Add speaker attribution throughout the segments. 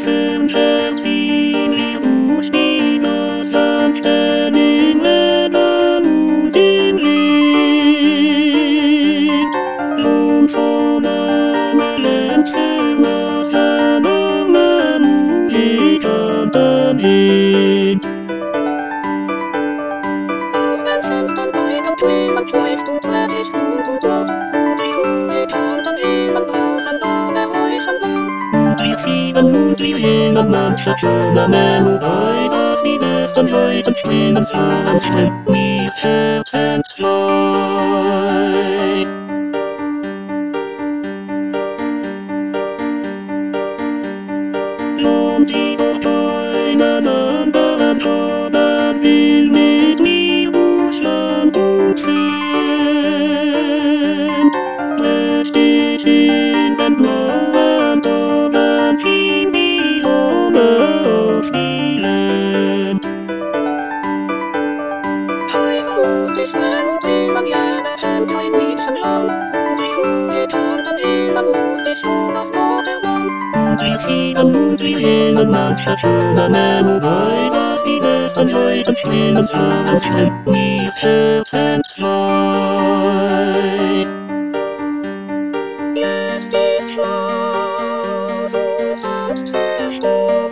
Speaker 1: Herzen verziehen wir durch die sanften Inländer und im Lied. Und von einem verlassenen Musikanten singt. Aus den Fenstern beugt jemand schläft und lässt sich Sud und laut. Und die Musikanten singen bloßen ohne Räuschern laut. Und wir fiebern und wir singen mancher schöner Melodie, dass die besten Seiten spielen so ganz still, wie es Herzensleid. Und die durch keinen anderen haben will mit mir Russland und Feind. Prächtig in den blauen Tagen schien die Sonne auf die Land. Heiß lustig Melodie an jeder Hand ein Mädchenland. Und die Musikanten singen lustig so das Vaterland. Und wir fiebern und wir singen mancher schöner Melodie, dass die besten Seiten spielen so ganz still, wie es Herzensleid. Jetzt ist Schluss und Angst zerstummen.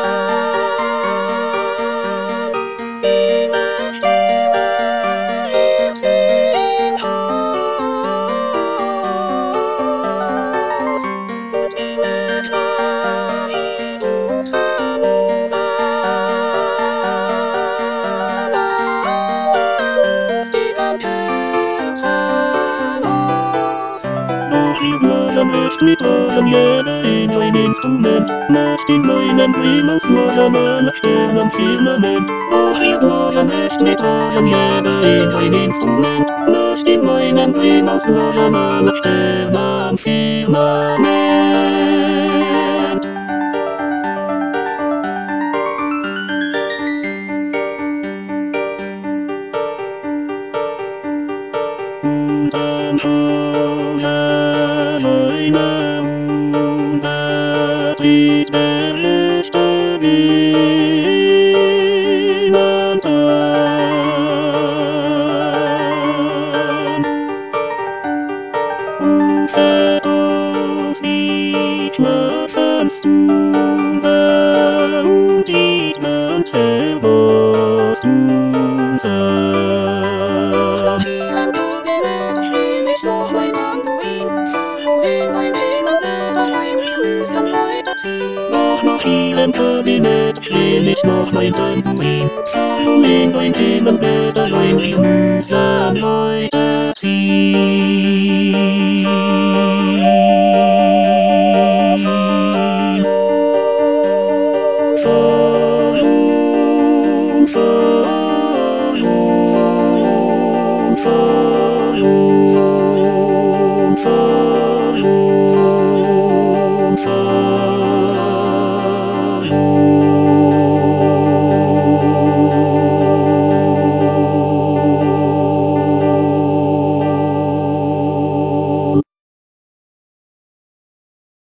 Speaker 1: In der Stille lebt sie im Haus. Und im Eklat sieht Roxanna lustigen Herzen aus. Doch ihr Blasen nicht mit Rosen, jeder in sein Instrument, macht in meinen Himmels nur seine Sternenfirmament. Doch ihr Blasen nicht mit Rosen, jeder in sein Instrument, macht in meinen Himmels nur seine Sternenfirmament. Und am Hause seiner unbetrieb der Lichter niemand an. Und fährt aus die Schlafenstunde und sieht man selber uns an. Doch nach ihrem Kabinett steh ich noch mein Tamburin. Voll in dein Himmelbett, allein wir müssen heute ziehen. Verloren, verloren, verloren, verloren.